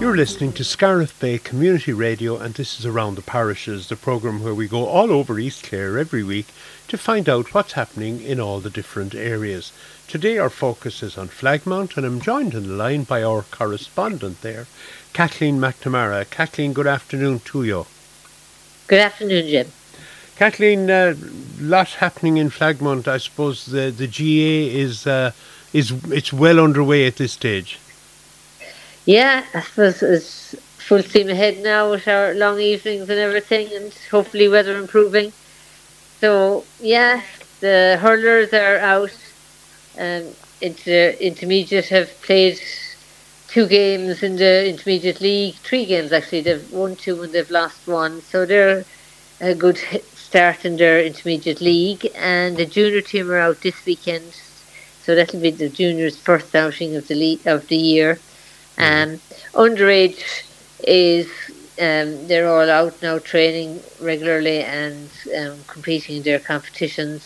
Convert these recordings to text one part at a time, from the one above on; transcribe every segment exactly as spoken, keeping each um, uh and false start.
You're listening to Scariff Bay Community Radio, and this is Around the Parishes, the programme where we go all over East Clare every week to find out what's happening in all the different areas. Today our focus is on Flagmount, and I'm joined on the line by our correspondent there, Kathleen McNamara. Kathleen, good afternoon to you. Good afternoon, Jim. Kathleen, a uh, lot happening in Flagmount. I suppose the, the G A is uh, is it's well underway at this stage. Yeah, I suppose it's full steam ahead now with our long evenings and everything, and hopefully weather improving. So, yeah, the hurlers are out. Um, inter- intermediate have played two games in the intermediate league, three games actually. They've won two and they've lost one. So they're a good start in their intermediate league. And the junior team are out this weekend. So that'll be the juniors' first outing of the le- of the year. Um, underage is um, they're all out now training regularly and um, competing in their competitions.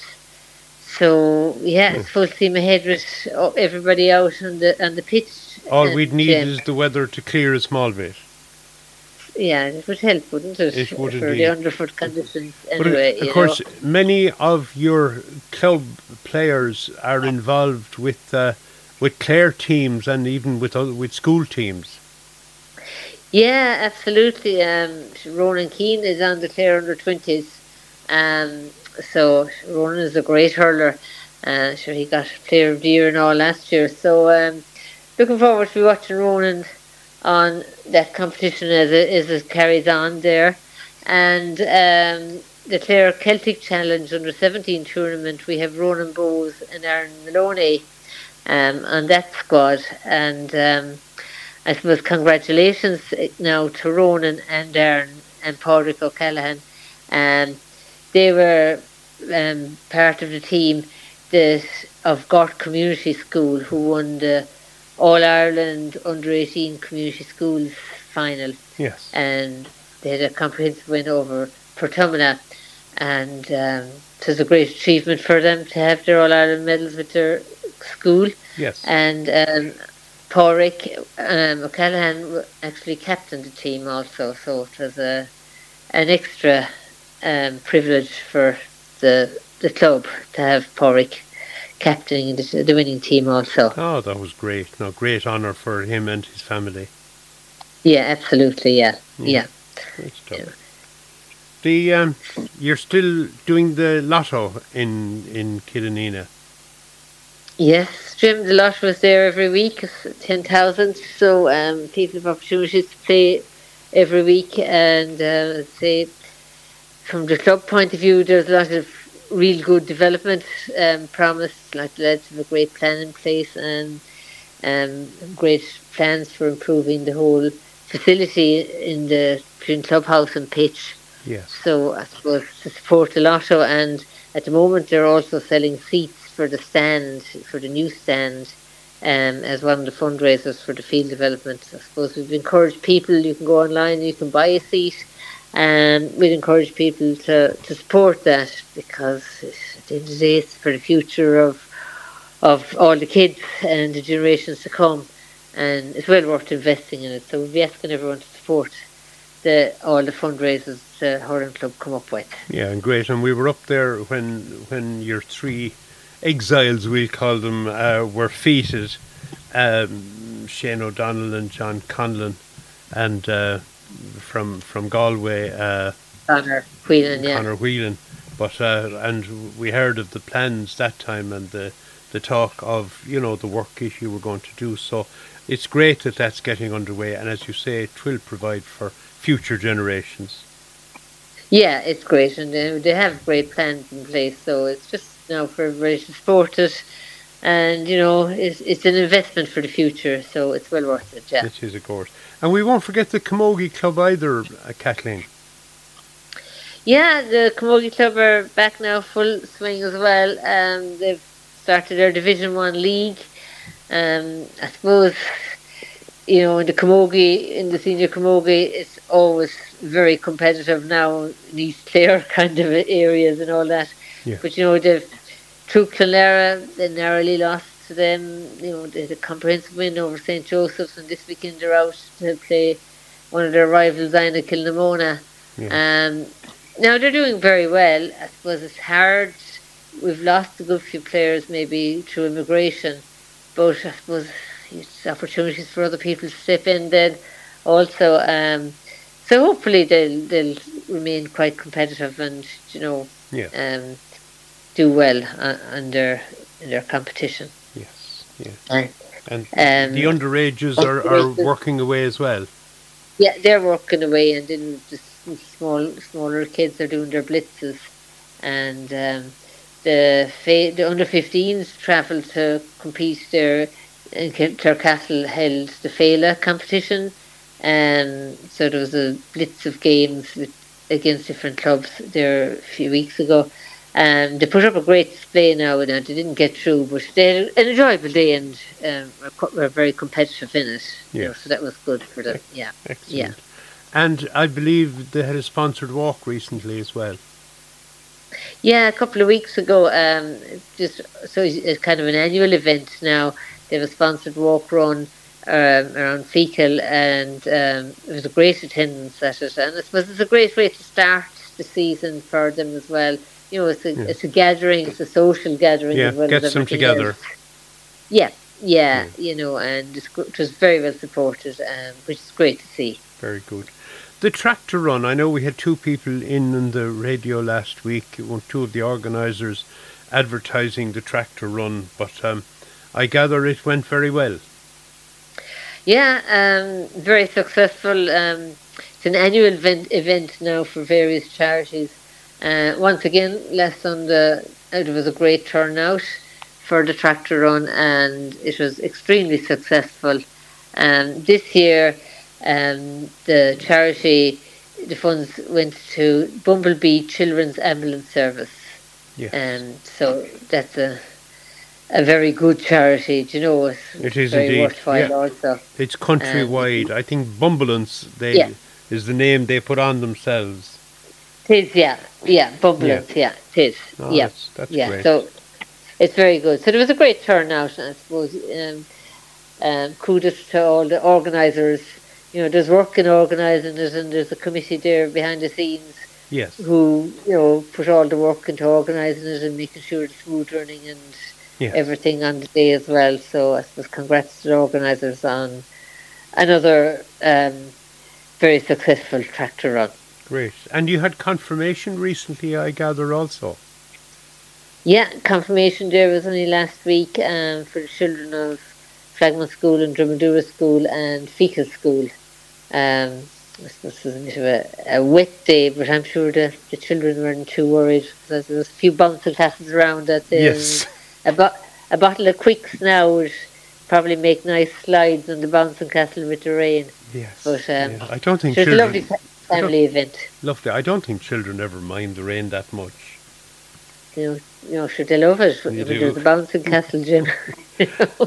So yeah, it's full steam ahead with everybody out on the on the pitch. All and, we'd need um, is the weather to clear a small bit. Yeah, it would help, wouldn't it? It would for indeed. the underfoot conditions. But Anyway, of you course, know. many of your club players are involved with uh, with Clare teams and even with other, with school teams. Yeah, absolutely. Um, Ronan Keane is on the Clare under twenties. Um, so Ronan is a great hurler. Uh, sure, he got Player of the Year and all last year. So um, looking forward to watching Ronan on that competition as it, as it carries on there. And um, the Clare Celtic Challenge under seventeen tournament, we have Ronan Bowes and Aaron Maloney um, on that squad. And um, I suppose congratulations now to Ronan and Aaron and Padraig O'Callaghan. Um, they were um, part of the team that of Gort Community School who won the All Ireland under eighteen Community Schools final. Yes. And they had a comprehensive win over Portumna. And um, it was a great achievement for them to have their All Ireland medals with their school. Yes. And um, Padraig um, O'Callaghan actually captained the team also, so it was a an extra um, privilege for the the club to have Padraig captaining the, the winning team also. Oh, that was great! No, great honour for him and his family. Yeah, absolutely. Yeah, yeah. yeah. Great stuff. Yeah. The um, you're still doing the lotto in in Killanena. Yes, Jim, the lot was there every week, ten thousand, so um, people have opportunities to play every week, and uh, I'd say from the club point of view, there's a lot of real good development um, promised, like the lads have a great plan in place and um, great plans for improving the whole facility in the between clubhouse and pitch. Yes. So I suppose to support the lotto, and at the moment they're also selling seats for the stand, for the new stand, um, as one of the fundraisers for the field development. I suppose we've encouraged people, you can go online, you can buy a seat, and we'd encourage people to, to support that, because at the end of the day it's for the future of of all the kids and the generations to come, and it's well worth investing in it. So we'll be asking everyone to support the all the fundraisers the Hurling Club come up with. Yeah, and great. And we were up there when when your three exiles, we'll call them, uh, were feted. Um, Shane O'Donnell and John Conlon, and uh, from from Galway, uh, Conor Whelan, yeah. Conor Whelan. But uh, and we heard of the plans that time and the the talk of, you know, the work issue we're going to do. So it's great that that's getting underway, and as you say, it will provide for future generations. Yeah, it's great, and uh, they have great plans in place. So it's just now for everybody to support it, and you know, it's it's an investment for the future, so it's well worth it. Yeah, it is, of course. And we won't forget the Camogie Club either, uh, Kathleen. Yeah, the Camogie Club are back now, full swing as well. Um, they've started their Division One league. Um, I suppose, you know, in the Camogie, in the senior Camogie, it's always very competitive now in East Clare kind of areas and all that. Yeah. But you know, they've through Clonlara, they narrowly lost to them. You know, they had a comprehensive win over Saint Joseph's, and this weekend they're out to play one of their rivals, Ina Kilnamona. Yeah. Um, now they're doing very well. I suppose it's hard. We've lost a good few players maybe through immigration, but I suppose it's opportunities for other people to step in then also. Um, so hopefully they'll they'll remain quite competitive and, you know, Yeah. um, do well uh, under in their competition. Yes. Yeah. Uh, And um, the underages are, are working away as well. Yeah, they're working away, and then the s- small smaller kids are doing their blitzes, and um, the fa- the under fifteens travel to compete there. In Clarecastle held the Fela competition, and so there was a blitz of games with, against different clubs there a few weeks ago. Um, they put up a great display now, and they didn't get through, but they had an enjoyable day and um, were, co- were very competitive in it. You know, Yes. so that was good for them. Yeah, Excellent. yeah, And I believe they had a sponsored walk recently as well. yeah. A couple of weeks ago, um, just so it's it's kind of an annual event now. They have a sponsored walk run um, around Fecal, and um, it was a great attendance at it. And I suppose it's a great way to start the season for them as well. You know, it's a Yeah. it's a gathering, it's a social gathering Yeah, as well gets as them everything together. else. Yeah, yeah, you know, and it's, gr- it was very well supported, um, which is great to see. Very good. The tractor run, I know we had two people in on the radio last week, one, two of the organisers advertising the tractor run, but um, I gather it went very well. Yeah, um, very successful. Um, it's an annual event, event now for various charities. Uh, once again, less on the. It was a great turnout for the tractor run, and it was extremely successful. Um, this year, um, the charity, the funds went to Bumblebee Children's Ambulance Service. Yes. Um, so that's a a very good charity. Do you know, it's It is very indeed, worthwhile yeah. also. It's countrywide. I think Bumbulance they Yeah. is the name they put on themselves. It is, yeah, yeah, Bumblance, yeah, it is, Oh, yeah, that's, that's yeah. great. So it's very good. So there was a great turnout, and I suppose um, um, kudos to all the organisers. You know, there's work in organising it, and there's a committee there behind the scenes Yes. who, you know, put all the work into organising it and making sure it's smooth running and Yes. everything on the day as well. So I suppose congrats to the organisers on another um, very successful tractor run. Great. And you had confirmation recently, I gather, also. Yeah, confirmation there was only last week um, for the children of Flagman School and Drumadura School and Fecal School. Um, this, this was a bit of a, a wet day, but I'm sure the, the children weren't too worried because there was a few bouncing classes around that day. Yes. A, bo- a bottle of Quicks now would probably make nice slides on the bouncing castle with the rain. Yes. But um, yeah. I don't think it was a children... lovely fa- family event. Lovely. I don't think children ever mind the rain that much. You know, you know, sure they love it. You When do. there's a bouncing castle, Jim. You know?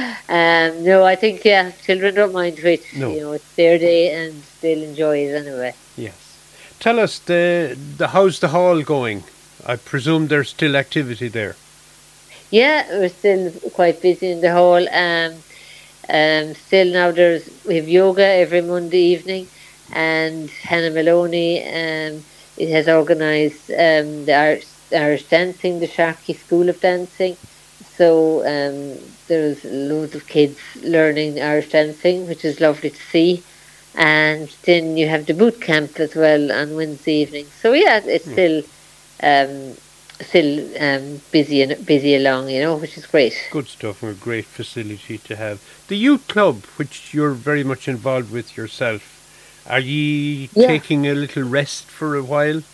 um, no, I think yeah, children don't mind which. No. You know, it's their day and they'll enjoy it anyway. Yes. Tell us, the the how's the hall going? I presume there's still activity there. Yeah, we're still quite busy in the hall. Um, um, still now there's we have yoga every Monday evening, and Hannah Maloney um, it has organised um, the Irish, Irish dancing, the Sharkey School of Dancing. So um, there's loads of kids learning Irish dancing, which is lovely to see. And then you have the boot camp as well on Wednesday evening. So yeah, it's Hmm. still um, still um, busy and busy along, you know, which is great. Good stuff and a great facility to have. The youth club, which you're very much involved with yourself, are ye Yeah. taking a little rest for a while?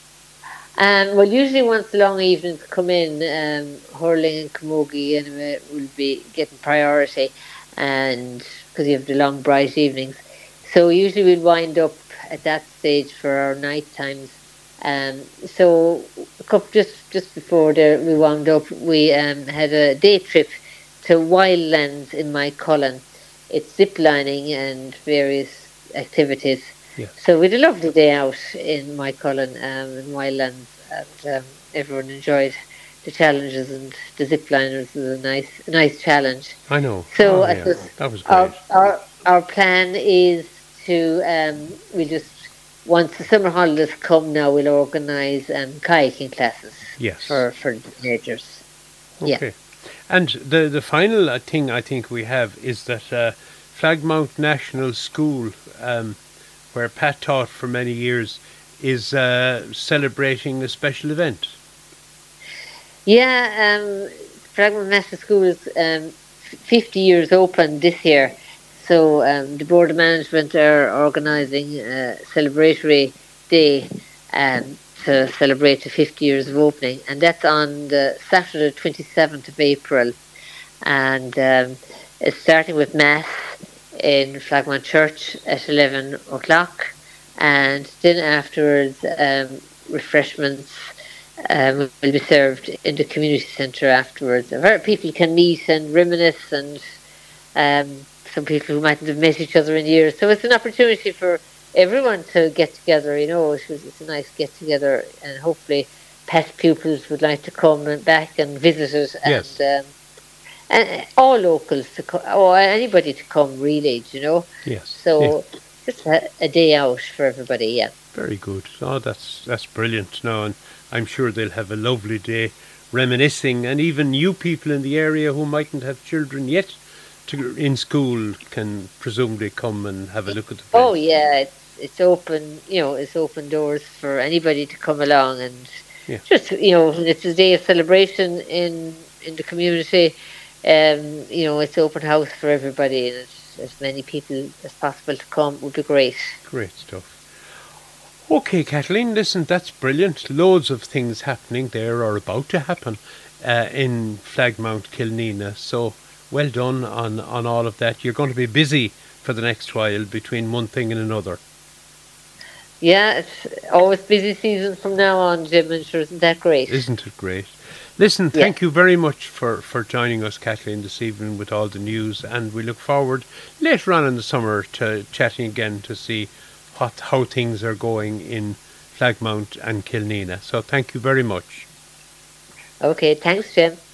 Um, well, usually once the long evenings come in, um, hurling and camogie anyway will be getting priority, and because you have the long bright evenings, so usually we'll wind up at that stage for our night times. Um, so a couple, just just before there, we wound up, we um, had a day trip to Wildlands in Mycullen. It's zip lining and various activities. Yes. So we had a lovely day out in Mycullen um, in Wildlands, and um, everyone enjoyed the challenges, and the zip liners is a nice, a nice challenge. I know. So Oh, I yeah. suppose That was great. our our our plan is to um, we just once the summer holidays come now, we'll organise um, kayaking classes Yes. for for the teenagers. Yeah. Okay. And the the final uh, thing I think we have is that uh, Flagmount National School, um, where Pat taught for many years, is uh, celebrating a special event. Yeah, um, Fragment National School is um, f- fifty years open this year. So um, the Board of Management are organising a celebratory day um, to celebrate the fifty years of opening. And that's on the Saturday, twenty-seventh of April. And um, it's starting with Mass in Flagmount Church at eleven o'clock. And then afterwards, um, refreshments um, will be served in the community centre afterwards, where people can meet and reminisce, and um, some people who mightn't have met each other in years. So it's an opportunity for everyone to get together. You know, it's, it's a nice get together, and hopefully past pupils would like to come and back and visit it, Yes. and um, and all locals to come, or anybody to come, really. You know, Yes. Yeah. so just a, a day out for everybody. Yeah. Very good. Oh, that's that's brilliant. No, and I'm sure they'll have a lovely day reminiscing, and even new people in the area who mightn't have children yet to in school can presumably come and have a look at the Oh place. yeah, it's it's open. You know, it's open doors for anybody to come along, and Yeah. just you know, it's a day of celebration in in the community. Um, you know, it's open house for everybody, and it's, as many people as possible to come would be great. Great stuff. Okay, Kathleen, listen, that's brilliant. Loads of things happening there or about to happen uh, in Flagmount, Kilnina. So well done on, on all of that. You're going to be busy for the next while between one thing and another. Yeah, it's always busy season from now on, Jim, and sure, isn't that great? Isn't it great? Listen, Yeah. thank you very much for, for joining us, Kathleen, this evening with all the news. And we look forward later on in the summer to chatting again to see what how things are going in Flagmount and Kilnina. So thank you very much. Okay, thanks, Jim.